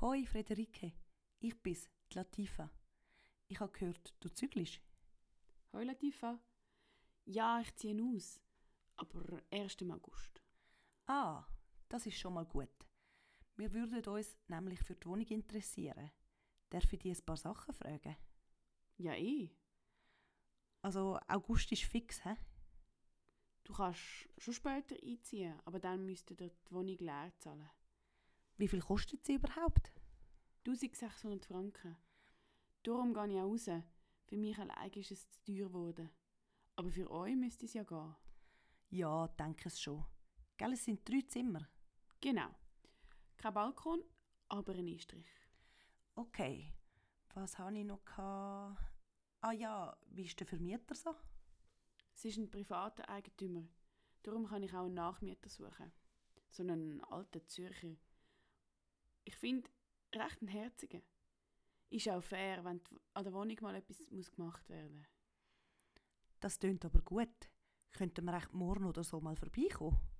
Hoi Frederike, ich bin's, die Latifa. Ich habe gehört, du zügelst. Hoi Latifa. Ja, ich ziehe aus. Aber erst im August. Ah, das ist schon mal gut. Wir würden uns nämlich für die Wohnung interessieren. Darf ich dich ein paar Sachen fragen? Ja, Also August ist fix, hä? Du kannst schon später einziehen, aber dann müsst ihr die Wohnung leer zahlen. Wie viel kostet sie überhaupt? 1600 Franken. Darum gehe ich auch raus. Für mich allein ist es zu teuer geworden. Aber für euch müsste es ja gehen. Ja, denke es schon. Gell, es sind 3 Zimmer. Genau. Kein Balkon, aber ein Einstrich. Okay, was habe ich noch gehabt? Ah ja, wie ist der Vermieter so? Es ist ein privater Eigentümer. Darum kann ich auch einen Nachmieter suchen. So einen alten Zürcher. Ich finde, recht ein herziger. Ist auch fair, wenn an der Wohnung mal etwas gemacht werden muss. Das tönt aber gut. Könnten wir echt morgen oder so mal vorbeikommen?